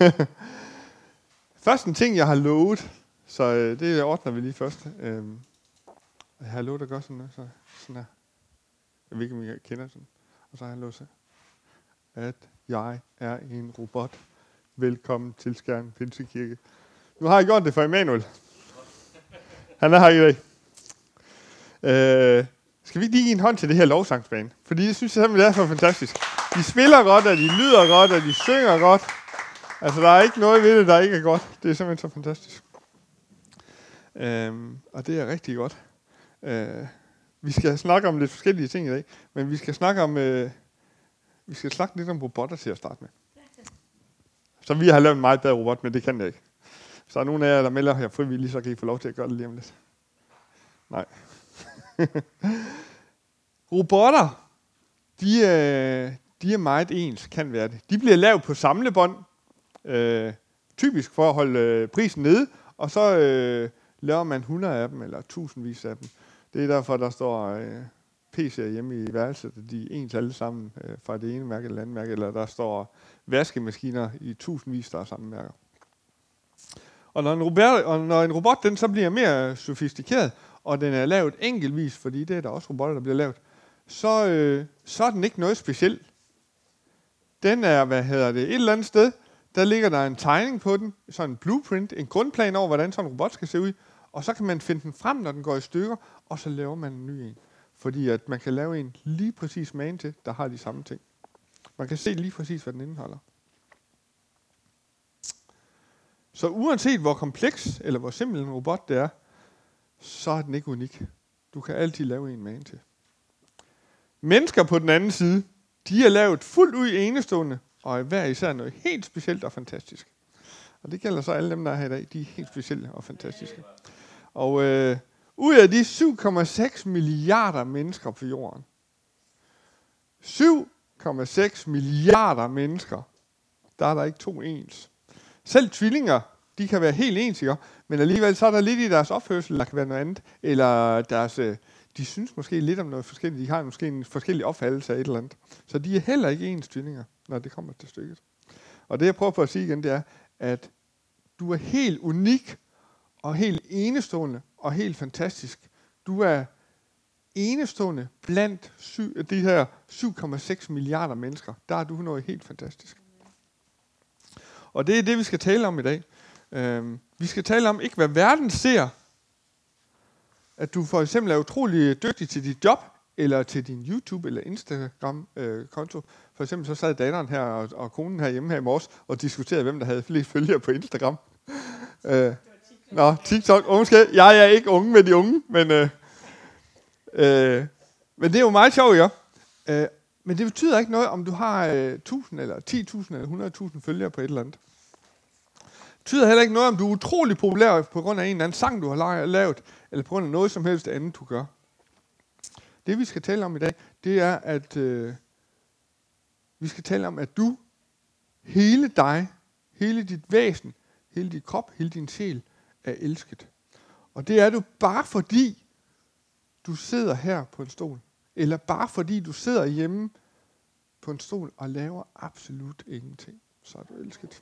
Først en ting, jeg har lovet, så det ordner vi lige først. Jeg har lovet at gøre sådan her. Jeg ved ikke, om I kender sådan. Og så har jeg lovet at jeg er en robot. Velkommen til Skjern Pinsekirke. Nu har jeg gjort det for Emanuel. Han er her i dag. Skal vi ikke lige give en hånd til det her lovsangsbane? Fordi det synes jeg simpelthen er så fantastisk. De spiller godt, og de lyder godt, og de synger godt. Altså, der er ikke noget ved det, der ikke er godt. Det er simpelthen så fantastisk. Og det er rigtig godt. Vi skal snakke om lidt forskellige ting i dag, men vi skal snakke lidt om robotter til at starte med. Så vi har lavet en meget bedre robot, men det kan jeg ikke. Så er nogen af jer, der melder her frivilligt, så kan I få lov til at gøre det lige om lidt. Nej. Robotter, de er meget ens, kan være det. De bliver lavet på samlebånd, typisk for at holde prisen nede, og så laver man 100 af dem, eller tusindvis af dem. Det er derfor, der står PC'er hjemme i værelset, de er ens alle sammen fra det ene mærke eller andet mærke, eller der står vaskemaskiner i tusindvis, der er samme mærker. Og når en robot den så bliver mere sofistikeret, og den er lavet enkeltvis, fordi det er der også robotter, der bliver lavet, så er den ikke noget specielt. Den er, et eller andet sted, der ligger der en tegning på den, sådan en blueprint, en grundplan over, hvordan sådan en robot skal se ud, og så kan man finde den frem, når den går i stykker, og så laver man en ny en. Fordi at man kan lave en lige præcis magen til, der har de samme ting. Man kan se lige præcis, hvad den indeholder. Så uanset hvor kompleks eller hvor simpel en robot det er, så er den ikke unik. Du kan altid lave en magen til. Mennesker på den anden side, de er lavet fuldt ud enestående, og er hver især noget helt specielt og fantastisk. Og det gælder så alle dem, der er her i dag. De er helt specielle og fantastiske. Og ud af de 7,6 milliarder mennesker på jorden, 7,6 milliarder mennesker, der er der ikke to ens. Selv tvillinger, de kan være helt ens, ikke? Men alligevel så er der lidt i deres opførsel, der kan være noget andet. Eller de synes måske lidt om noget forskelligt. De har måske en forskellig opfattelse af et eller andet. Så de er heller ikke ens tvillinger, når det kommer til stykket. Og det jeg prøver på at sige igen, det er, at du er helt unik, og helt enestående, og helt fantastisk. Du er enestående blandt de her 7,6 milliarder mennesker. Der er du noget helt fantastisk. Og det er det, vi skal tale om i dag. Vi skal tale om ikke, hvad verden ser. At du for eksempel er utrolig dygtig til dit job, eller til din YouTube- eller Instagram-konto. For eksempel så sad datteren her og konen herhjemme her i morges og diskuterede, hvem der havde flest følgere på Instagram. TikTok. Måske. Jeg er ikke unge med de unge, men det er jo meget sjovt, ja. Men det betyder ikke noget, om du har 1000 eller 10.000 eller 100.000 følgere på et eller andet. Det betyder heller ikke noget, om du er utrolig populær på grund af en eller anden sang, du har lavet, eller på grund af noget som helst andet, du gør. Det, vi skal tale om i dag, det er, at vi skal tale om, at du, hele dig, hele dit væsen, hele dit krop, hele din sjæl, er elsket. Og det er du bare fordi, du sidder her på en stol. Eller bare fordi du sidder hjemme på en stol og laver absolut ingenting. Så er du elsket.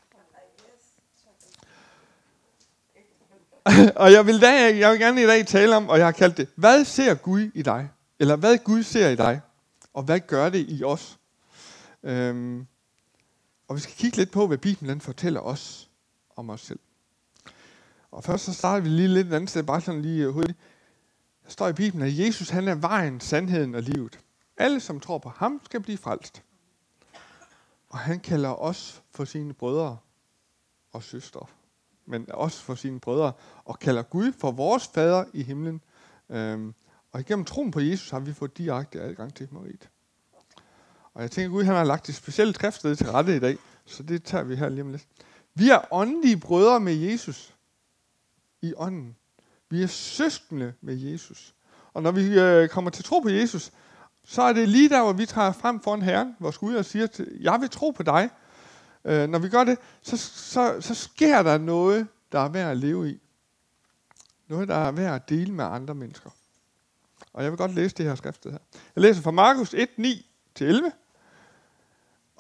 Og jeg vil gerne i dag tale om, og jeg har kaldt det, hvad ser Gud i dig? Eller hvad Gud ser i dig? Og hvad gør det i os? Og vi skal kigge lidt på, hvad Bibelen fortæller os om os selv. Og først så starter vi lige lidt et andet sted, bare sådan lige hurtigt. Der står i Bibelen, at Jesus han er vejen, sandheden og livet. Alle, som tror på ham, skal blive frelst. Og han kalder os for sine brødre og søstre. Men også for sine brødre. Og kalder Gud for vores fader i himlen. Og igennem troen på Jesus har vi fået direkte adgang til himmeriget. Og jeg tænker, at Gud han har lagt et specielt skriftsted til rette i dag. Så det tager vi her lige om lidt. Vi er åndelige brødre med Jesus. I ånden. Vi er søskende med Jesus. Og når vi kommer til tro på Jesus, så er det lige der, hvor vi træder frem foran Herren, vores Gud, og siger, jeg vil tro på dig. Når vi gør det, så sker der noget, der er værd at leve i. Noget, der er værd at dele med andre mennesker. Og jeg vil godt læse det her skriftet her. Jeg læser fra Markus 1, 9-11.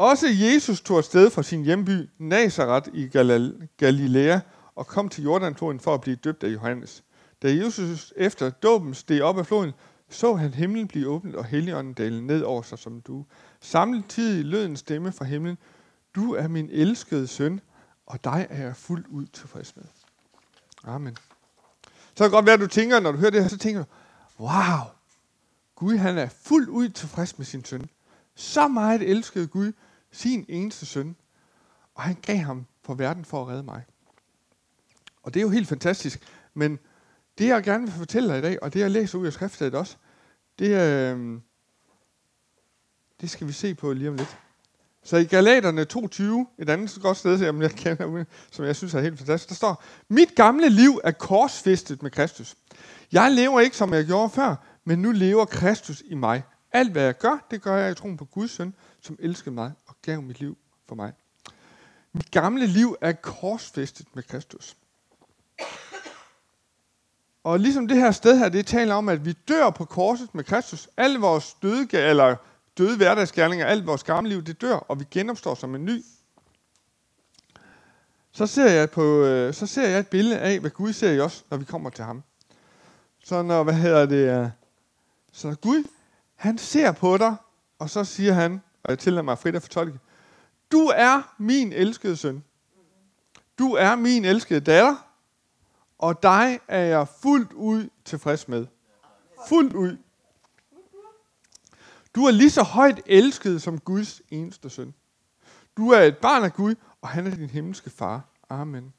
Også Jesus tog afsted fra sin hjemby Nazaret i Galilea og kom til Jordanfloden for at blive døbt af Johannes. Da Jesus efter dåben steg op af floden, så han himlen blive åbnet og Helligånden dale ned over sig som du. Samtidig lød en stemme fra himlen: Du er min elskede søn, og dig er jeg fuldt ud tilfreds med. Amen. Så kan det godt være, at du tænker, når du hører det her, så tænker du, wow, Gud han er fuldt ud tilfreds med sin søn. Så meget elskede Gud sin eneste søn, og han gav ham for verden for at redde mig. Og det er jo helt fantastisk, men det jeg gerne vil fortælle dig i dag, og det jeg læser ud af skriftstedet også, det skal vi se på lige om lidt. Så i Galaterne 2:20, et andet godt sted, som jeg synes er helt fantastisk, der står: Mit gamle liv er korsfæstet med Kristus. Jeg lever ikke, som jeg gjorde før, men nu lever Kristus i mig. Alt hvad jeg gør, det gør jeg i troen på Guds søn, som elskede mig og gav mit liv for mig. Mit gamle liv er korsfæstet med Kristus. Og ligesom det her sted her, det taler om, at vi dør på korset med Kristus. Alle vores døde hverdagsgerninger, alt vores gamle liv, det dør, og vi genopstår som en ny. Så ser jeg et billede af, hvad Gud ser i os, når vi kommer til ham. Så så Gud, han ser på dig, og så siger han, og jeg tillader mig frit at fortolke: Du er min elskede søn. Du er min elskede datter, og dig er jeg fuldt ud tilfreds med. Fuldt ud. Du er lige så højt elsket som Guds eneste søn. Du er et barn af Gud, og han er din himmelske far. Amen.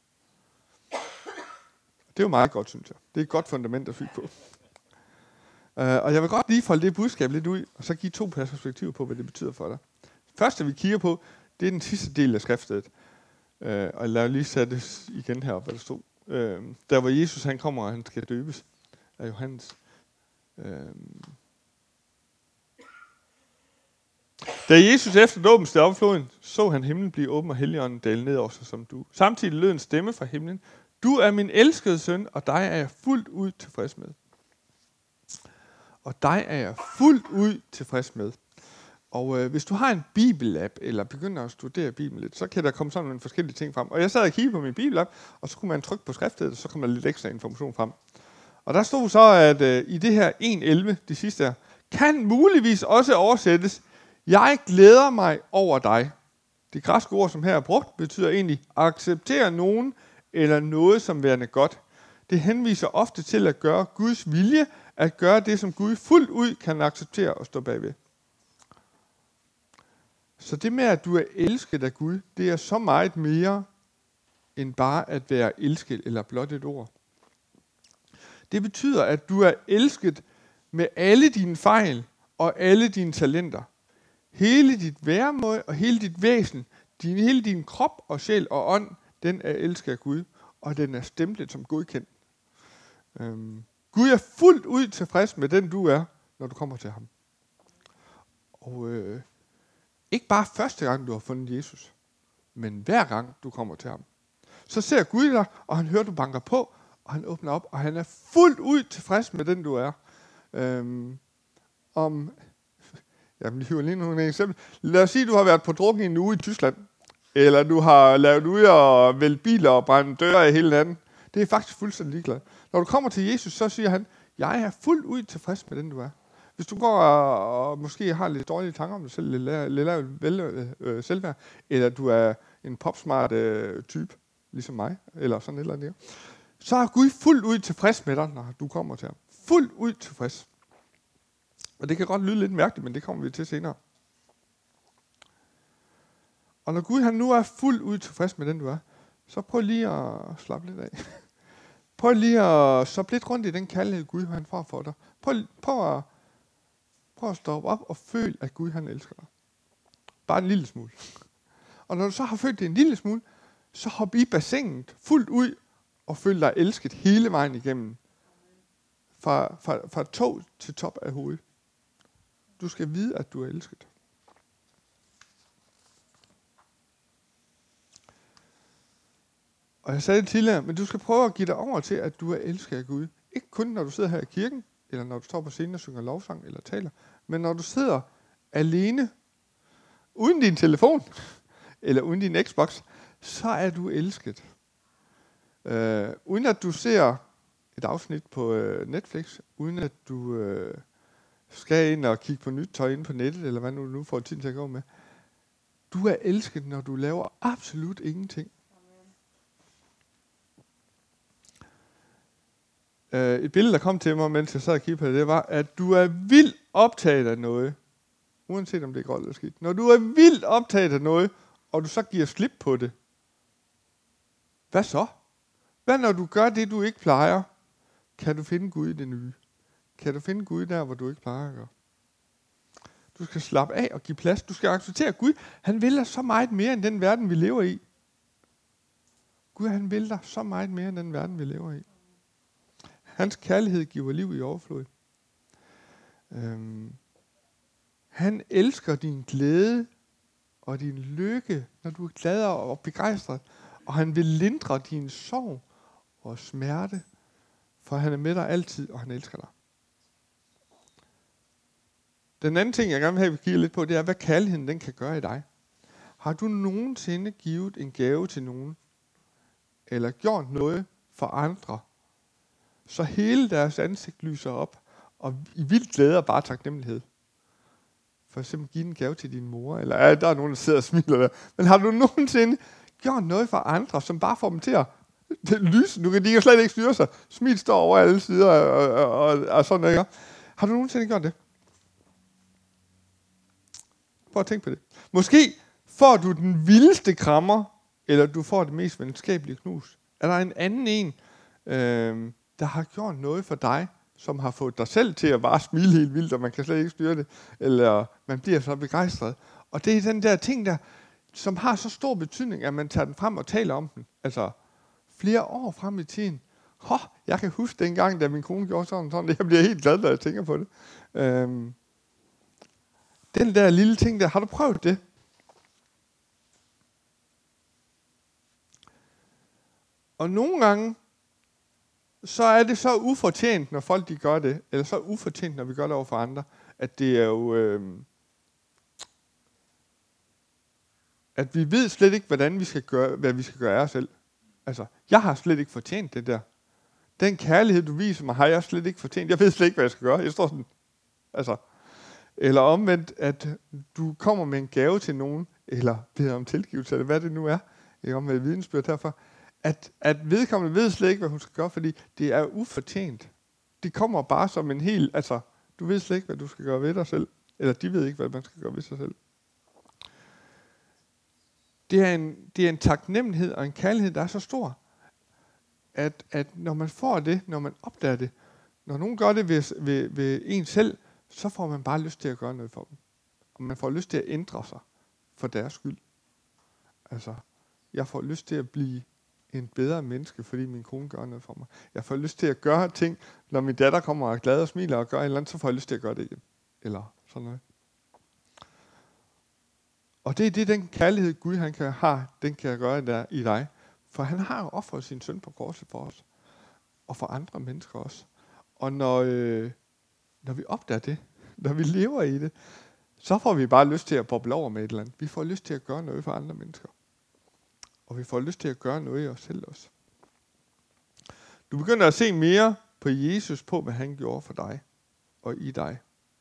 Det er jo meget godt, synes jeg. Det er et godt fundament at bygge på. Og jeg vil godt lige folde det budskab lidt ud, og så give 2 perspektiver på, hvad det betyder for dig. Første, vi kigger på, det er den sidste del af skriftstedet. Og lad mig lige sætte det igen herop, hvad der stod. Der hvor Jesus han kommer, og han skal døbes af Johannes. Da Jesus efter dåben steg op i floden, så han himlen blive åben og Helligånden dale ned over sig som du. Samtidig lød en stemme fra himlen: Du er min elskede søn, og dig er jeg fuldt ud tilfreds med. Og dig er jeg fuldt ud tilfreds med. Og hvis du har en bibelapp, eller begynder at studere Bibelen lidt, så kan der komme sådan nogle forskellige ting frem. Og jeg sad og kiggede på min bibelapp, og så kunne man trykke på skriftet, og så kom der lidt ekstra information frem. Og der stod så, at i det her 1.11, det sidste her, kan muligvis også oversættes: Jeg glæder mig over dig. Det græske ord, som her er brugt, betyder egentlig acceptere nogen eller noget som værende godt. Det henviser ofte til at gøre Guds vilje, at gøre det, som Gud fuldt ud kan acceptere og stå bagved. Så det med, at du er elsket af Gud, det er så meget mere end bare at være elsket eller blot et ord. Det betyder, at du er elsket med alle dine fejl og alle dine talenter. Hele dit væremåde og hele dit væsen, hele din krop og sjæl og ånd, den er elsket af Gud, og den er stemplet som godkendt. Gud er fuldt ud tilfreds med den du er, når du kommer til ham. Og ikke bare første gang du har fundet Jesus, men hver gang du kommer til ham. Så ser Gud dig, og han hører du banker på, og han åbner op, og han er fuldt ud tilfreds med den du er. Vi hiver lige nogle eksempler. Lad os sige, at du har været på drukken i en uge i Tyskland, eller du har lavet ud og vælte biler og brændt døre af hele natten. Det er faktisk fuldstændig ligeglad. Når du kommer til Jesus, så siger han: Jeg er fuldt ud tilfreds med den du er. Hvis du går og måske har lidt dårlige tanker om dig selv, lidt selvværd, eller du er en popsmart type, ligesom mig, eller sådan et eller andet, så er Gud fuldt ud tilfreds med dig, når du kommer til ham. Fuldt ud tilfreds. Og det kan godt lyde lidt mærkeligt, men det kommer vi til senere. Og når Gud han nu er fuldt ud tilfreds med den du er, så prøv lige at slappe lidt af. Prøv lige at stoppe lidt rundt i den kærlighed Gud han får for dig. Prøv at stoppe op og føl, at Gud han elsker dig. Bare en lille smule. Og når du så har følt det en lille smule, så hop i bassinet fuldt ud og føl dig elsket hele vejen igennem. Fra tå til top af hovedet. Du skal vide, at du er elsket. Og jeg sagde det tidligere, men du skal prøve at give dig over til, at du er elsket af Gud. Ikke kun når du sidder her i kirken, eller når du står på scenen og synger lovsang eller taler, men når du sidder alene uden din telefon, eller uden din Xbox, så er du elsket. Uden at du ser et afsnit på Netflix, uden at du skal ind og kigge på nyt tøj inde på nettet, eller hvad nu får tiden til at gå med. Du er elsket, når du laver absolut ingenting. Et billede, der kom til mig, mens jeg sad og kiggede på det, var, at du er vildt optaget af noget, uanset om det er godt eller skidt. Når du er vildt optaget af noget, og du så giver slip på det, hvad så? Hvad når du gør det, du ikke plejer? Kan du finde Gud i det nye? Kan du finde Gud der, hvor du ikke plejer at gøre? Du skal slappe af og give plads. Du skal acceptere, at Gud, han vil dig så meget mere end den verden, vi lever i. Gud, han vil dig så meget mere end den verden, vi lever i. Hans kærlighed giver liv i overflod. Han elsker din glæde og din lykke, når du er glad og begejstret. Og han vil lindre din sorg og smerte, for han er med dig altid, og han elsker dig. Den anden ting, jeg gerne vil have, vi kigger lidt på, det er, hvad kærligheden den kan gøre i dig. Har du nogensinde givet en gave til nogen, eller gjort noget for andre, så hele deres ansigt lyser op, og i vild glæde og bare taknemmelighed? For eksempel give en gave til din mor, eller der er nogen, der sidder og smiler der. Men har du nogensinde gjort noget for andre, som bare får dem til at lyse? De kan slet ikke styre sig. Smil står over alle sider, og sådan noget. Har du nogensinde gjort det? Prøv at tænke på det. Måske får du den vildeste krammer, eller du får det mest venskabelige knus. Er der en anden en, der har gjort noget for dig, som har fået dig selv til at bare smile helt vildt, og man kan slet ikke styre det, eller man bliver så begejstret. Og det er den der ting, der, som har så stor betydning, at man tager den frem og taler om den. Altså flere år frem i tiden. Jeg kan huske dengang, da min kone gjorde sådan. Jeg bliver helt glad, når jeg tænker på det. Den der lille ting der, har du prøvet det? Og nogle gange, så er det så ufortjent, når folk de gør det, eller så ufortjent, når vi gør det over for andre, at det er jo, at vi ved slet ikke, hvad vi skal gøre af os selv. Altså, jeg har slet ikke fortjent det der. Den kærlighed, du viser mig, har jeg slet ikke fortjent. Jeg ved slet ikke, hvad jeg skal gøre. Jeg står sådan, altså. Eller omvendt, at du kommer med en gave til nogen, eller beder om tilgivelse, eller hvad det nu er, ikke om med vidensbyrd herfra, at vedkommende ved slet ikke, hvad hun skal gøre, fordi det er ufortjent. Det kommer bare som en helt, altså, du ved slet ikke, hvad du skal gøre ved dig selv, eller de ved ikke, hvad man skal gøre ved sig selv. Det er en taknemmelighed og en kærlighed, der er så stor, at når man får det, når man opdager det, når nogen gør det ved en selv, så får man bare lyst til at gøre noget for dem. Og man får lyst til at ændre sig for deres skyld. Altså, jeg får lyst til at blive en bedre menneske, fordi min kone gør noget for mig. Jeg får lyst til at gøre ting, når min datter kommer og er glad og smiler og gør et eller andet, så får jeg lyst til at gøre det igen. Eller sådan noget. Og det er det, den kærlighed Gud han kan have, den kan gøre der i dig. For han har jo offret sin søn på korset for os. Og for andre mennesker også. Og når vi opdager det, når vi lever i det, så får vi bare lyst til at boble over med et eller andet. Vi får lyst til at gøre noget for andre mennesker. Og vi får lyst til at gøre noget i os selv også. Du begynder at se mere på Jesus, på hvad han gjorde for dig og i dig.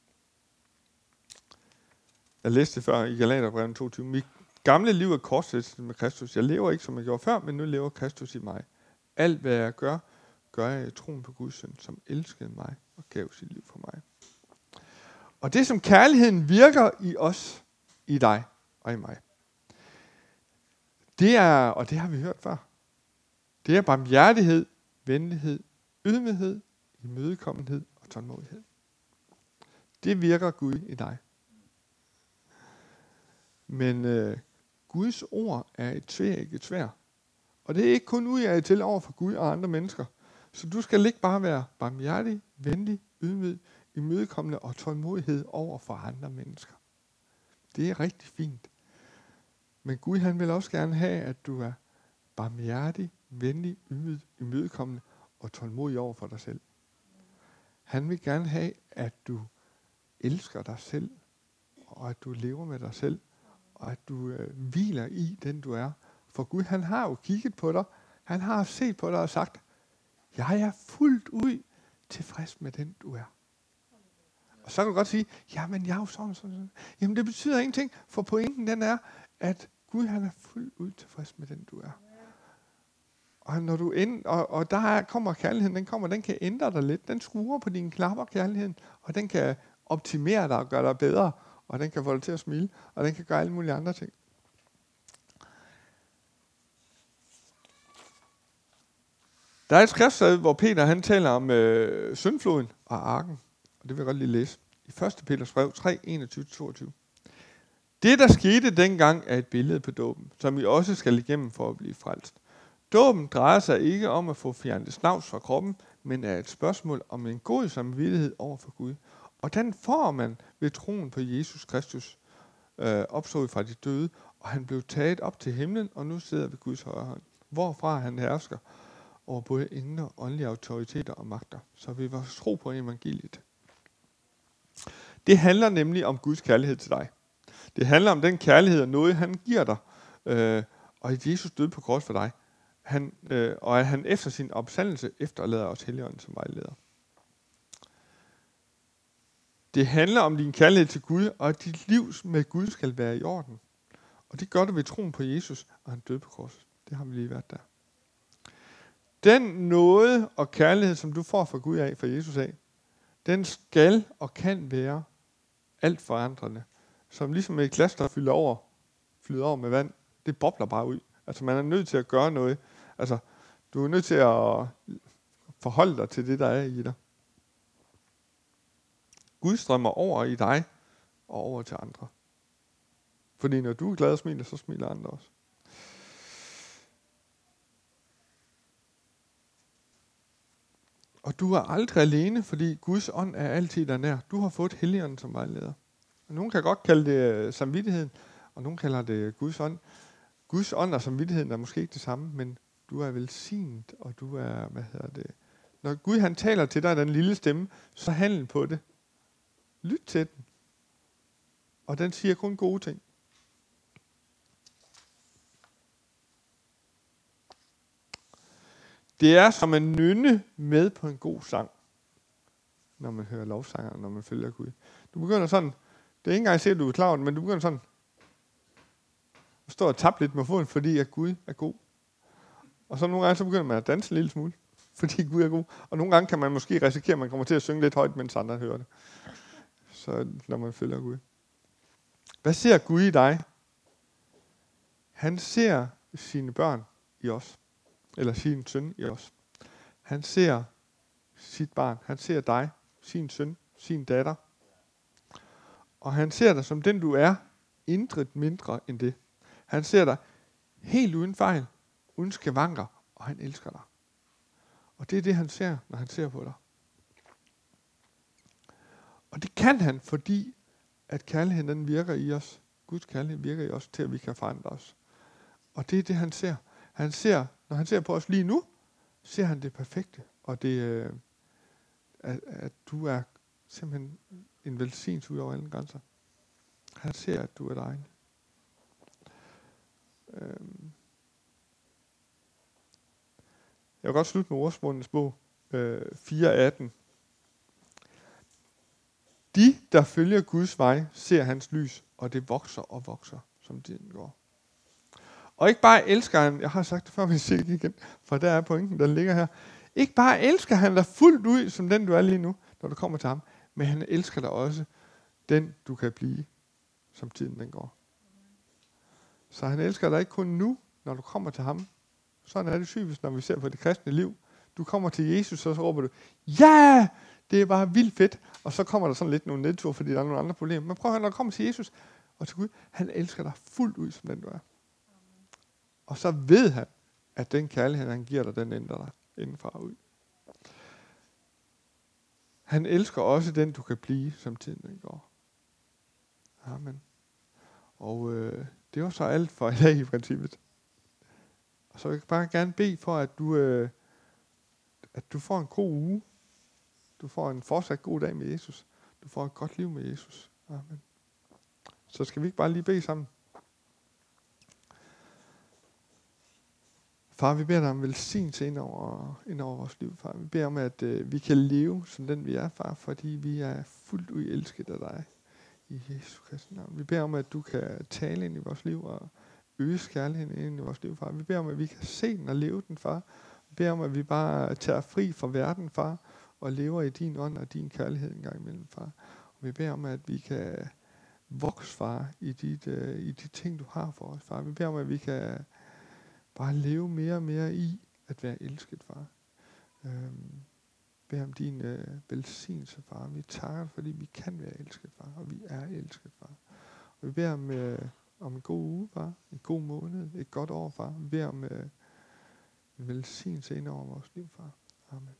Jeg læste før i Galaterbrevet 22. Mit gamle liv er korsfæstet med Kristus. Jeg lever ikke, som jeg gjorde før, men nu lever Kristus i mig. Alt, hvad jeg gør, gør jeg i troen på Guds søn, som elskede mig og gav sit liv for mig. Og det, som kærligheden virker i os, i dig og i mig, det er, og det har vi hørt før, det er barmhjertighed, venlighed, ydmyghed, imødekommenhed og tålmodighed. Det virker Gud i dig. Men Guds ord er et tveægget sværd. Og det er ikke kun udad til over for Gud og andre mennesker. Så du skal ikke bare være barmhjertig, venlig, ydmyg, imødekommende og tålmodighed over for andre mennesker. Det er rigtig fint. Men Gud han vil også gerne have, at du er barmhjertig, venlig, ydmyg, imødekommende og tålmodig over for dig selv. Han vil gerne have, at du elsker dig selv, og at du lever med dig selv, og at du hviler i den, du er. For Gud, han har jo kigget på dig. Han har set på dig og sagt, jeg er fuldt ud tilfreds med den, du er. Og så kan du godt sige, jamen jeg er jo sådan. Jamen det betyder ingenting, for pointen den er, at Gud han er fuldt ud tilfreds med den, du er. Og når du og der kommer kærligheden, den kan ændre dig lidt. Den skruer på dine knapper, kærligheden, og den kan optimere dig og gøre dig bedre, og den kan få dig til at smile, og den kan gøre alle mulige andre ting. Der er et skriftsted, hvor Peter han taler om syndfloden og arken, og det vil jeg godt lige læse. I 1. Peters brev 3, 21-22. Det, der skete dengang, er et billede på dåben, som vi også skal igennem for at blive frelst. Dåben drejer sig ikke om at få fjernet snavs fra kroppen, men er et spørgsmål om en god samvittighed over for Gud. Og den får man ved troen på Jesus Kristus, opstod fra de døde, og han blev taget op til himlen, og nu sidder ved Guds højre hånd, hvorfra han hersker over både indre og åndelige autoriteter og magter. Så vi var tro på evangeliet. Det handler nemlig om Guds kærlighed til dig. Det handler om den kærlighed og noget, han giver dig, og at Jesus døde på kors for dig. Og at han efter sin opstandelse efterlader os Helligånden som vejleder. Det handler om din kærlighed til Gud, og at dit liv med Gud skal være i orden. Og det gør du ved troen på Jesus, og han døde på korset. Det har vi lige været der. Den nåde og kærlighed, som du får fra Gud af, fra Jesus af, den skal og kan være alt forandrende. Som ligesom et glas, der flyder over med vand. Det bobler bare ud. Altså man er nødt til at gøre noget. Altså du er nødt til at forholde dig til det, der er i dig. Gud strømmer over i dig og over til andre. Fordi når du er glad og smiler, så smiler andre også. Og du er aldrig alene, fordi Guds ånd er altid der nær. Du har fået Helligånden som vejleder. Og nogen kan godt kalde det samvittigheden, og nogen kalder det Guds ånd. Guds ånd og samvittigheden er måske ikke det samme, men du er velsignet, og du er, Når Gud han taler til dig, den lille stemme, så handl på det. Lyt til den. Og den siger kun gode ting. Det er som en nynne med på en god sang, når man hører lovsanger, når man følger Gud. Du begynder sådan, det er ikke engang sikkert, du er klar over det, men du begynder sådan at stå og tappe lidt med foden, fordi at Gud er god. Og så nogle gange så begynder man at danse en lille smule, fordi Gud er god. Og nogle gange kan man måske risikere, at man kommer til at synge lidt højt, mens andre hører det. Så når man følger Gud. Hvad ser Gud i dig? Han ser sine børn i os. Eller sin søn i os. Han ser sit barn. Han ser dig, sin søn, sin datter. Og han ser dig som den du er, intet mindre end det. Han ser dig helt uden fejl, uden skavanker, og han elsker dig. Og det er det, han ser, når han ser på dig. Og det kan han, fordi at kærligheden den virker i os. Guds kærlighed virker i os, til at vi kan forandre os. Og det er det, han ser. Han ser, når han ser på os lige nu, ser han det perfekte. Og det, at du er simpelthen en velsignelse ud over alle grænser. Han ser, at du er dejlig. Jeg vil godt slutte med Ordsprungens bog, 4:18. De, der følger Guds vej, ser hans lys, og det vokser og vokser, som tiden går. Og ikke bare elsker han, jeg har sagt det før, men jeg siger det igen, for der er pointen, der ligger her. Ikke bare elsker han dig fuldt ud, som den du er lige nu, når du kommer til ham, men han elsker dig også, den du kan blive, som tiden den går. Så han elsker dig ikke kun nu, når du kommer til ham. Sådan er det typisk, når vi ser på det kristne liv. Du kommer til Jesus, og så råber du, ja, det er bare vildt fedt. Og så kommer der sådan lidt nogle nedtur, fordi der er nogle andre problemer. Men prøv at høre, når du kommer til Jesus og til Gud, han elsker dig fuldt ud, som den du er. Og så ved han, at den kærlighed, han giver dig, den ændrer dig indenfra og ud. Han elsker også den, du kan blive, som tiden den går. Amen. Og det var så alt for i dag i princippet. Og så vil jeg bare gerne bede for, at du får en god uge. Du får en fortsat god dag med Jesus. Du får et godt liv med Jesus. Amen. Så skal vi ikke bare lige bede sammen? Far, vi beder dig om velsignelse ind over vores liv, far. Vi beder om, at vi kan leve som den vi er, far, fordi vi er fuldt ud elsket af dig. I Jesu Kristi navn. Vi beder om, at du kan tale ind i vores liv og øge kærligheden ind i vores liv, far. Vi beder om, at vi kan se den og leve den, far. Vi beder om, at vi bare tager fri fra verden, far, og lever i din ånd og din kærlighed en gang imellem, far. Og vi beder om, at vi kan vokse, far, i de ting, du har for os, far. Vi beder om, at vi kan bare leve mere og mere i at være elsket, far. Bed om din velsignelse, far. Vi takker, fordi vi kan være elsket, far, og vi er elsket, far. Og vi beder om en god uge, far, en god måned, et godt år, far. Vi beder om en velsignelse ind over vores liv, far. Amen.